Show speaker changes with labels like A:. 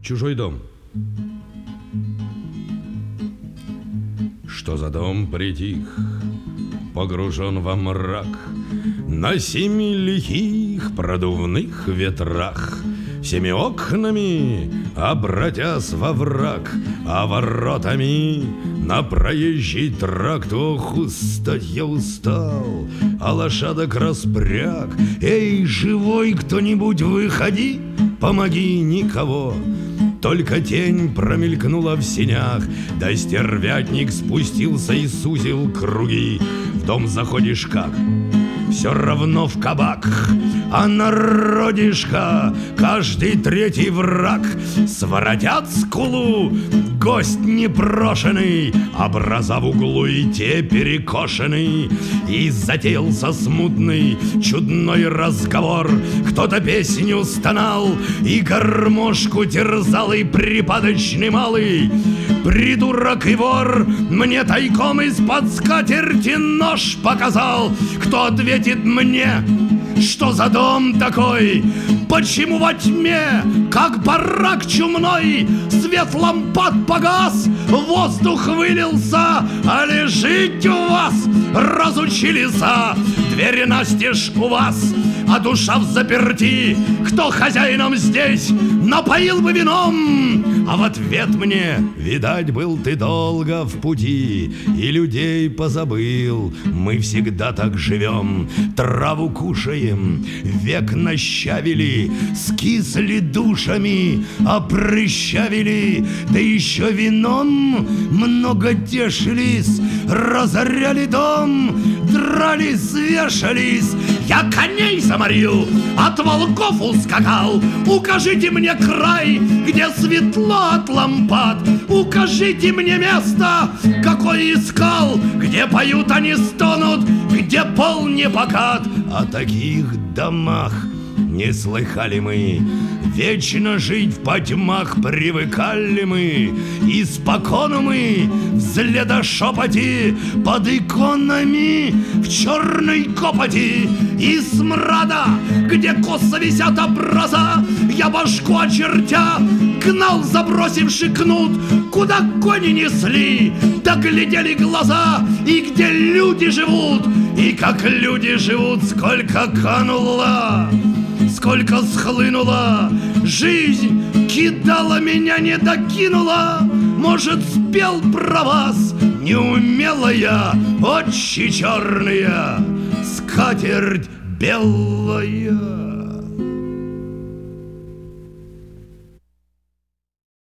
A: Чужой дом. Что за дом притих, погружен во мрак, на 7 лихих продувных ветрах, 7 окнами обратясь во враг, а воротами на проезжий тракт. Ох, устать я устал, а лошадок распряг. Эй, живой кто-нибудь, выходи, помоги, никого. Только тень промелькнула в сенях, да стервятник спустился и сузил круги. В дом заходишь как? Все равно в кабак, а народишко каждый третий враг. Своротят скулу, гость непрошенный, образа в углу и те перекошенный. И затеялся смутный, чудной разговор. Кто-то песню стонал и гармошку терзал, и припадочный малый придурок и вор мне тайком из-под скатерти нож показал. Кто ответит мне, что за дом такой? Почему во тьме, как барак чумной, свет лампад погас, воздух вылился, а лежить у вас разучили за двери настежь у вас, а душа взаперти. Кто хозяином здесь, напоил бы вином? А в ответ мне: видать, был ты долго в пути и людей позабыл. Мы всегда так живем, траву кушаем, век нащавили, скисли душами, опрыщавили, да еще вином много тешились, разоряли дом, дрались, вешались. Я коней заморил, от волков ускакал. Укажите мне край, где светло от лампад. Укажите мне место, какое искал, где поют они, стонут, где пол не покат. О таких домах не слыхали мы. Вечно жить в потьмах привыкали мы. Испокону мы в следошепоте под иконами в черной копоти и смрада, где косо висят образа, я башку очертя гнал, забросивши кнут, куда кони несли, да глядели глаза, и где люди живут, и как люди живут, сколько кануло, сколько схлынуло. Жизнь кидала меня, не докинула. Может, спел про вас неумелая, очи черные, скатерть белая.